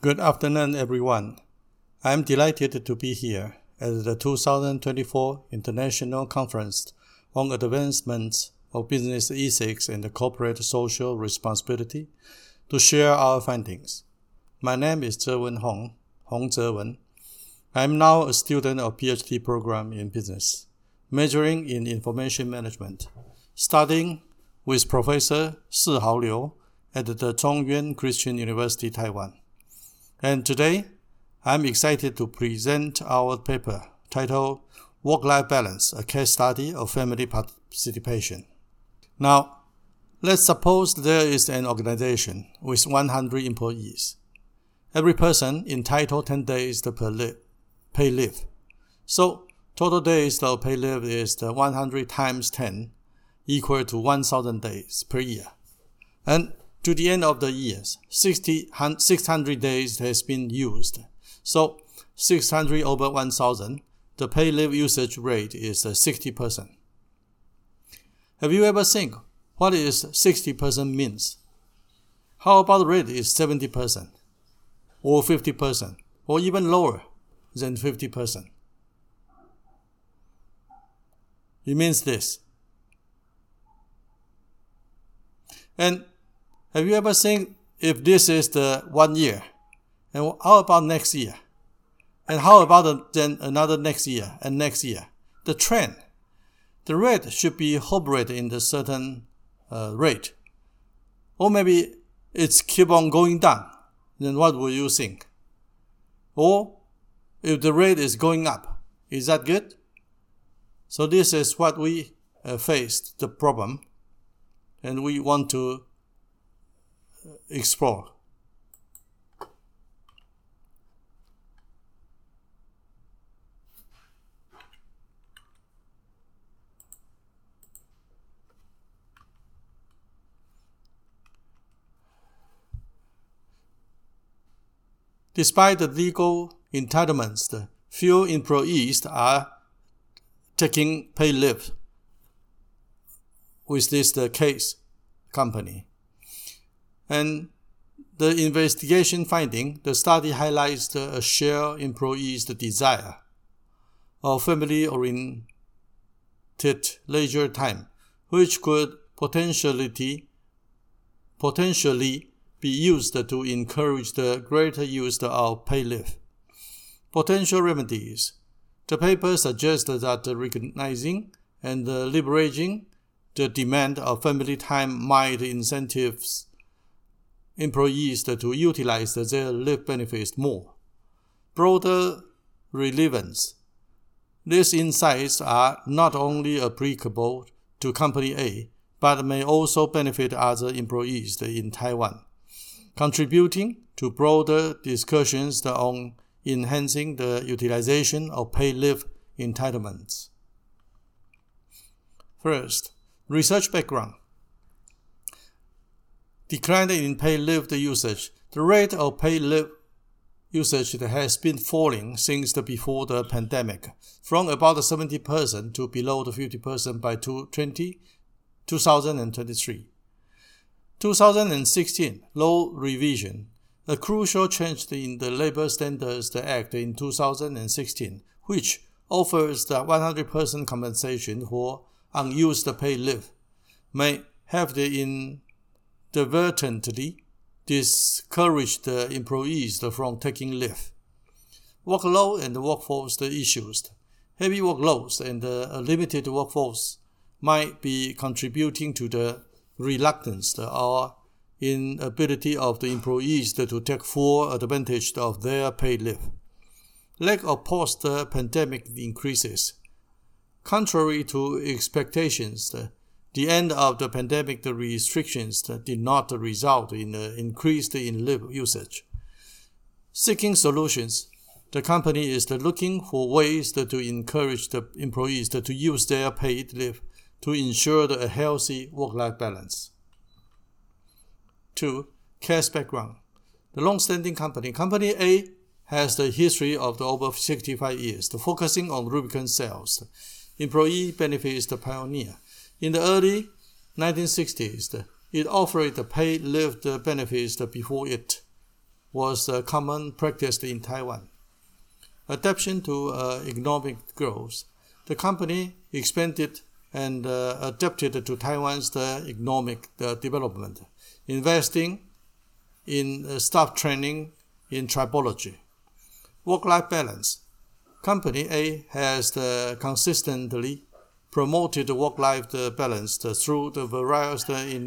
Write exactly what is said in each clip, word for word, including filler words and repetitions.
Good afternoon, everyone. I am delighted to be here at the two thousand twenty-four International Conference on Advancements of Business Ethics and Corporate Social Responsibility to share our findings. My name is Zhewen Hong, Hong Zhewen. I am now a student of PhD program in business, majoring in information management, studying with Professor Sihao Liu at the Zhongyuan Christian University, Taiwan. And today, I'm excited to present our paper titled Work-Life Balance, a Case Study of Family Participation. Now, let's suppose there is an organization with one hundred employees. Every person entitled ten days per li- pay leave. So, total days of pay leave is the one hundred times ten, equal to one thousand days per year. And to the end of the years, six hundred days has been used. So, six hundred over one thousand, the pay leave usage rate is sixty percent. Have you ever think what is sixty percent means? How about the rate is seventy percent, or fifty percent, or even lower than fifty percent? It means this. And have you ever seen if this is the one year, and how about next year? And how about the, then another next year and next year? The trend, the rate should be hovered in the certain uh, rate. Or maybe it's keep on going down. Then what will you think? Or if the rate is going up, is that good? So this is what we uh, faced, the problem, and we want to explore. Despite the legal entitlements, the few employees are taking pay leave with this the case company. And the investigation finding, the study highlights the shared employees' desire of family-oriented leisure time, which could potentially, potentially be used to encourage the greater use of pay leave. Potential remedies. The paper suggests that recognizing and leveraging the demand of family time might incentives employees to utilize their leave benefits more. Broader relevance. These insights are not only applicable to Company A, but may also benefit other employees in Taiwan, contributing to broader discussions on enhancing the utilization of pay leave entitlements. First, research background. Decline in pay leave usage. The rate of pay leave usage has been falling since the before the pandemic, from about seventy percent to below the fifty percent by two thousand twenty-three. two thousand sixteen, law revision. A crucial change in the Labor Standards Act in two thousand sixteen, which offers the one hundred percent compensation for unused pay leave, may have the inadvertently discourage the employees from taking leave. Workload and workforce issues. Heavy workloads and a limited workforce might be contributing to the reluctance or inability of the employees to take full advantage of their pay leave. Lack of post-pandemic increases. Contrary to expectations, the end of the pandemic restrictions did not result in an increase in leave usage. Seeking solutions. The company is looking for ways to encourage the employees to use their paid leave to ensure a healthy work-life balance. Two, case background. The long-standing company, Company A, has the history of the over sixty-five years, focusing on lubricant sales. Employee benefits the pioneer. In the early nineteen sixties, it offered the paid leave benefits before it was uh, common practice in Taiwan. Adaptation to uh, economic growth, the company expanded and uh, adapted to Taiwan's uh, economic uh, development, investing in uh, staff training in tribology. Work-life balance. Company A has uh, consistently promoted work-life balance through the various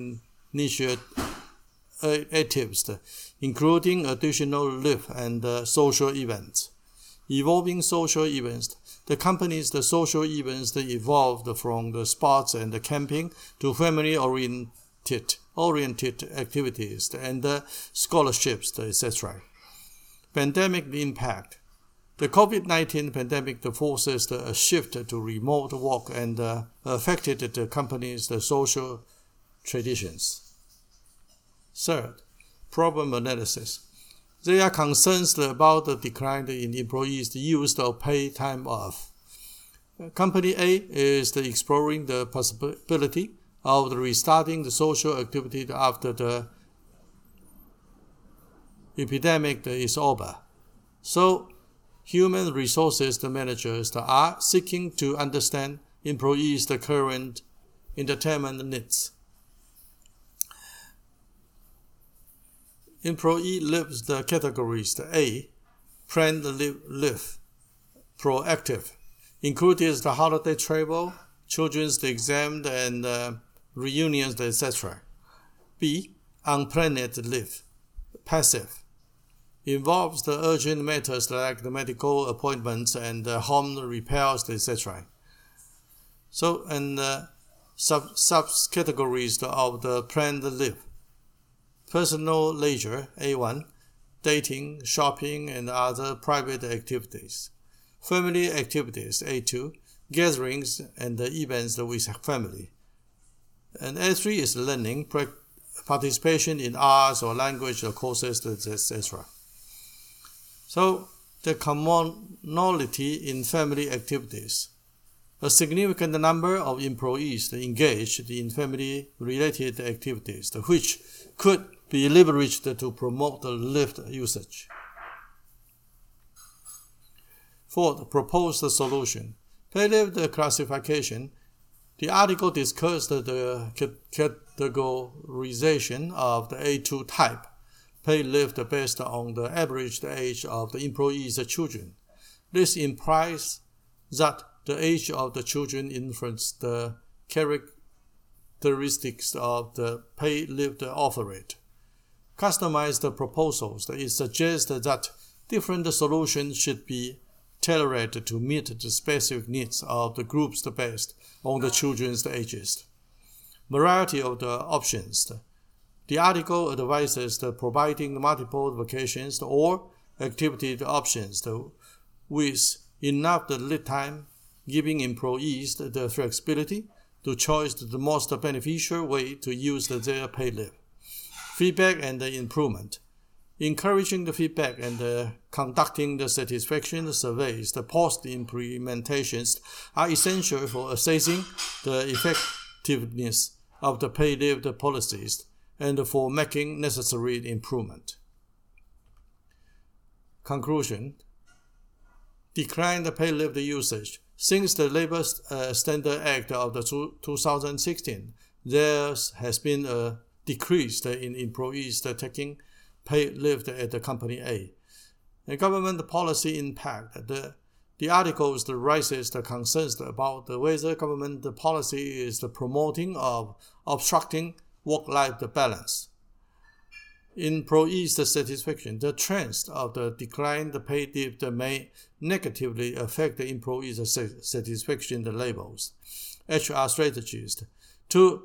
initiatives, including additional leave and uh, social events. Evolving social events. The company's the social events evolved from the sports and the camping to family-oriented oriented activities and uh, scholarships, et cetera. Pandemic impact. The COVID nineteen pandemic forces a shift to remote work and uh, affected the company's the social traditions. Third, problem analysis. There are concerns about the decline in employees' use of paid time off. Company A is exploring the possibility of restarting the social activity after the epidemic is over. So, human resources managers are seeking to understand employees' current entertainment needs. Employee leaves the categories A, planned leave, proactive, includes the holiday travel, children's exam and uh, reunions, et cetera. B, unplanned leave, passive, involves the urgent matters like the medical appointments and uh, home repairs, et cetera. So, and uh, sub subcategories of the planned leave. Personal leisure, A one, dating, shopping, and other private activities. Family activities, A two, gatherings and the events with family. And A three is learning, participation in arts or language or courses, et cetera. So, the commonality in family activities. A significant number of employees engaged in family-related activities, which could be leveraged to promote the leave usage. Fourth, proposed solution. Paid leave classification. The article discussed the categorization of the A two type, paid leave based on the average age of the employee's children. This implies that the age of the children influences the characteristics of the paid leave offered. Customized proposals. It suggests that different solutions should be tailored to meet the specific needs of the groups based on the children's ages. Variety of the options. The article advises the providing multiple vacations or activity options with enough lead time, giving employees the flexibility to choose the most beneficial way to use their paid leave. Feedback and improvement. Encouraging the feedback and uh, conducting the satisfaction surveys, the post-implementations are essential for assessing the effectiveness of the paid leave policies and for making necessary improvement. Conclusion. Decline the paid leave usage. Since the Labor uh, Standard Act of the two thousand sixteen, there has been a decrease in employees taking paid leave at the company A. The government policy impact. The, the articles raises the concerns about whether government policy is the promoting of obstructing work-life balance. Employees' satisfaction. The trends of the decline the paid leave may negatively affect the employees' satisfaction levels. H R strategies. To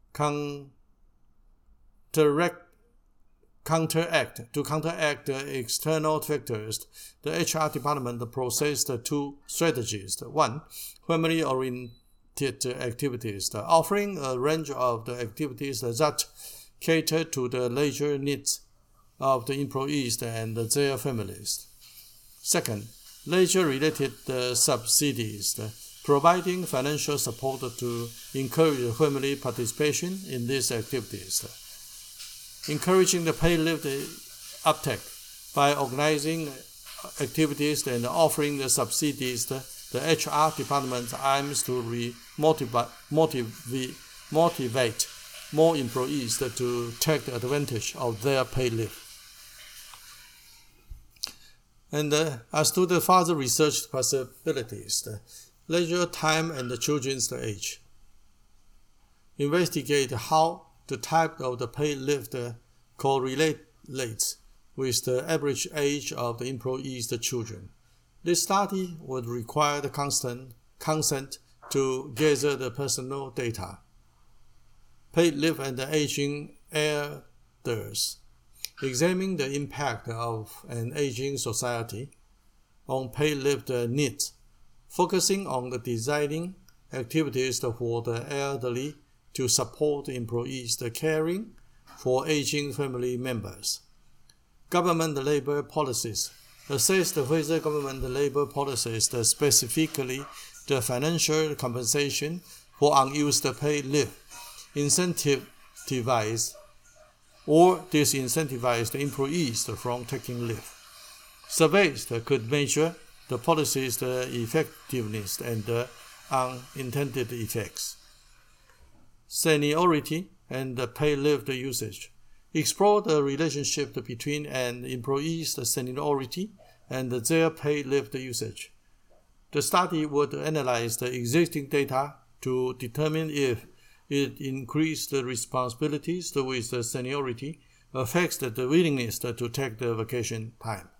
counteract Counteract to counteract the external factors, the H R department processed two strategies. One, family-oriented activities, offering a range of the activities that cater to the leisure needs of the employees and their families. Second, leisure-related uh, subsidies, providing financial support to encourage family participation in these activities. Encouraging the paid leave uptake. By organizing activities and offering the subsidies, the, the H R department aims to re- motivate, motivate, motivate more employees to take advantage of their paid leave. And uh, as to the further research possibilities, the leisure time and the children's age. Investigate how the type of the paid leave correlates with the average age of the employees' children. This study would require the constant consent to gather the personal data. Paid leave and the aging elders. Examine the impact of an aging society on paid leave needs, focusing on the designing activities for the elderly to support employees caring for aging family members. Government labor policies. Assess whether government labor policies, specifically the financial compensation for unused paid leave, incentivize or disincentivize the employees from taking leave. Surveys could measure the policy's effectiveness and the unintended effects. Seniority and the paid leave usage. Explore the relationship between an employee's seniority and their paid leave usage. The study would analyze the existing data to determine if it increased the responsibilities with the seniority affects the willingness to take the vacation time.